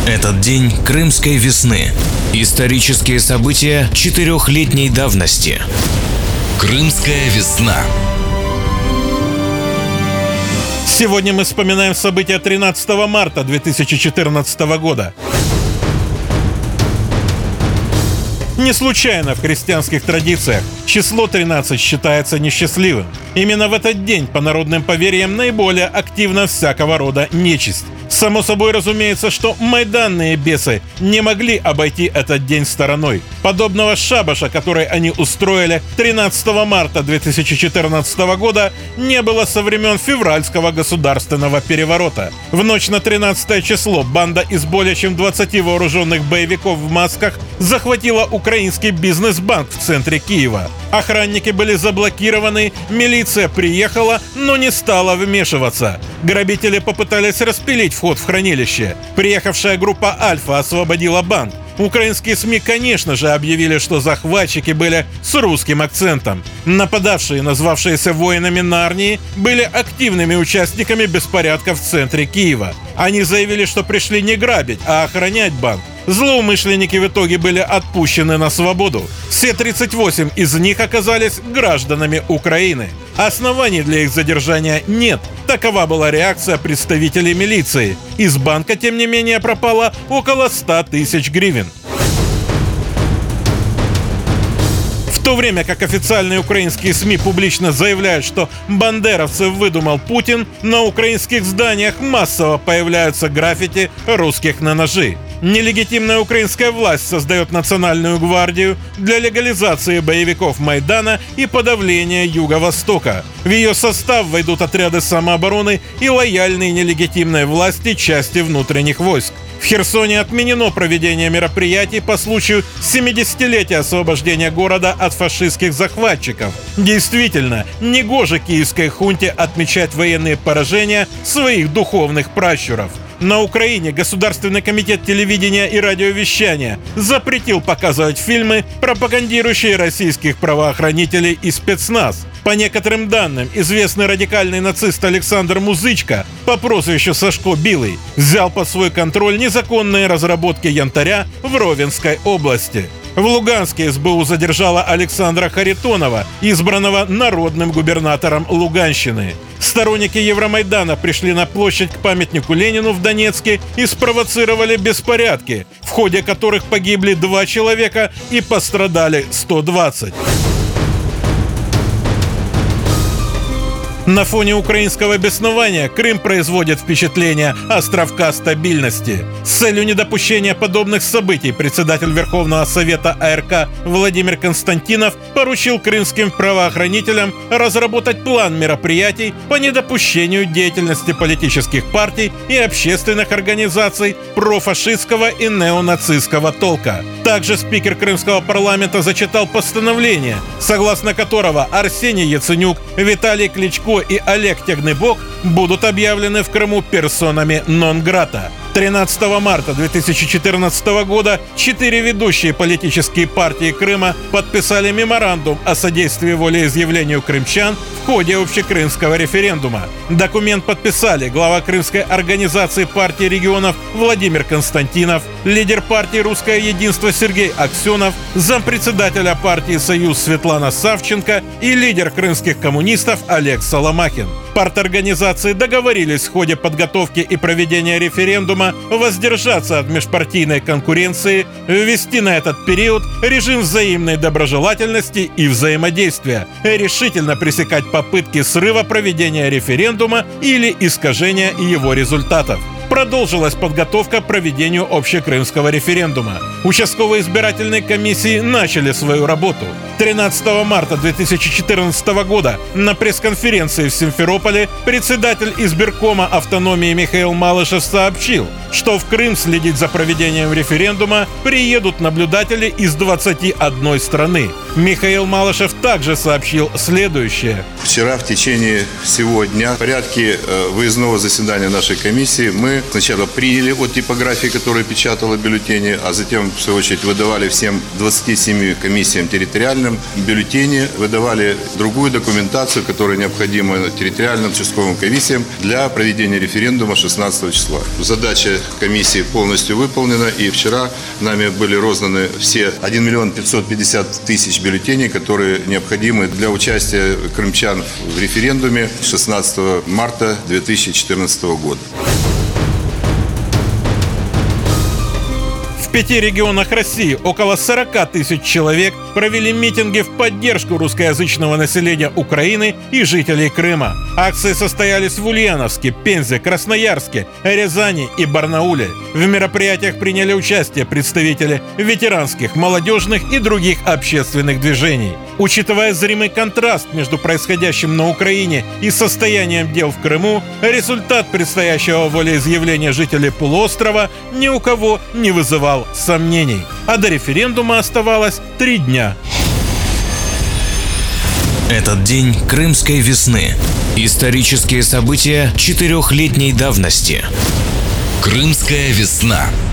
Этот день Крымской весны. Исторические события 4-летней давности. Крымская весна. Сегодня мы вспоминаем события 13 марта 2014 года. Не случайно в христианских традициях число 13 считается несчастливым. Именно в этот день, по народным поверьям, наиболее активна всякого рода нечисть. Само собой разумеется, что майданные бесы не могли обойти этот день стороной. Подобного шабаша, который они устроили 13 марта 2014 года, не было со времен февральского государственного переворота. В ночь на 13 число банда из более чем 20 вооруженных боевиков в масках захватила украинский бизнес-банк в центре Киева. Охранники были заблокированы, милиция приехала, но не стала вмешиваться. Грабители попытались распилить вход в хранилище. Приехавшая группа «Альфа» освободила банк. Украинские СМИ, конечно же, объявили, что захватчики были с русским акцентом. Нападавшие, назвавшиеся воинами Нарнии, были активными участниками беспорядков в центре Киева. Они заявили, что пришли не грабить, а охранять банк. Злоумышленники в итоге были отпущены на свободу. Все 38 из них оказались гражданами Украины. Оснований для их задержания нет. Такова была реакция представителей милиции. Из банка, тем не менее, пропало около 100 тысяч гривен. В то время как официальные украинские СМИ публично заявляют, что бандеровцев выдумал Путин, на украинских зданиях массово появляются граффити русских на ножи. Нелегитимная украинская власть создает национальную гвардию для легализации боевиков Майдана и подавления Юго-Востока. В ее состав войдут отряды самообороны и лояльные нелегитимной власти части внутренних войск. В Херсоне отменено проведение мероприятий по случаю 70-летия освобождения города от фашистских захватчиков. Действительно, негоже киевской хунте отмечать военные поражения своих духовных пращуров. На Украине Государственный комитет телевидения и радиовещания запретил показывать фильмы, пропагандирующие российских правоохранителей и спецназ. По некоторым данным, известный радикальный нацист Александр Музычко по прозвищу Сашко Билый взял под свой контроль незаконные разработки янтаря в Ровенской области. В Луганске СБУ задержала Александра Харитонова, избранного народным губернатором Луганщины. Сторонники Евромайдана пришли на площадь к памятнику Ленину в Донецке и спровоцировали беспорядки, в ходе которых погибли 2 человека и пострадали 120. На фоне украинского беснования Крым производит впечатление островка стабильности. С целью недопущения подобных событий председатель Верховного Совета АРК Владимир Константинов поручил крымским правоохранителям разработать план мероприятий по недопущению деятельности политических партий и общественных организаций профашистского и неонацистского толка. Также спикер Крымского парламента зачитал постановление, согласно которого Арсений Яценюк, Виталий Кличко и Олег Тягнебок будут объявлены в Крыму персонами нон-грата. 13 марта 2014 года 4 ведущие политические партии Крыма подписали меморандум о содействии волеизъявлению крымчан в ходе общекрымского референдума. Документ подписали глава Крымской организации партии регионов Владимир Константинов, лидер партии «Русское единство» Сергей Аксенов, зампредседателя партии «Союз» Светлана Савченко и лидер крымских коммунистов Олег Соломахин. Парторганизации договорились в ходе подготовки и проведения референдума воздержаться от межпартийной конкуренции, ввести на этот период режим взаимной доброжелательности и взаимодействия, решительно пресекать попытки срыва проведения референдума или искажения его результатов. Продолжилась подготовка к проведению общекрымского референдума. Участковые избирательные комиссии начали свою работу. 13 марта 2014 года на пресс-конференции в Симферополе председатель избиркома автономии Михаил Малышев сообщил, что в Крым следить за проведением референдума приедут наблюдатели из 21 страны. Михаил Малышев также сообщил следующее. Вчера в течение всего дня в порядке выездного заседания нашей комиссии мы сначала приняли от типографии, которая печатала бюллетени, а затем, в свою очередь, выдавали всем 27 комиссиям территориальным поддельном бюллетене, выдавали другую документацию, которая необходима территориальным участковым комиссиям для проведения референдума 16 числа. Задача комиссии полностью выполнена, и вчера нами были розданы все 1 миллион 550 тысяч бюллетеней, которые необходимы для участия крымчан в референдуме 16 марта 2014 года. В 5 регионах России около 40 тысяч человек провели митинги в поддержку русскоязычного населения Украины и жителей Крыма. Акции состоялись в Ульяновске, Пензе, Красноярске, Рязани и Барнауле. В мероприятиях приняли участие представители ветеранских, молодежных и других общественных движений. Учитывая зримый контраст между происходящим на Украине и состоянием дел в Крыму, результат предстоящего волеизъявления жителей полуострова ни у кого не вызывал сомнений. А до референдума оставалось 3 дня. Этот день крымской весны. Исторические события 4-летней давности. Крымская весна.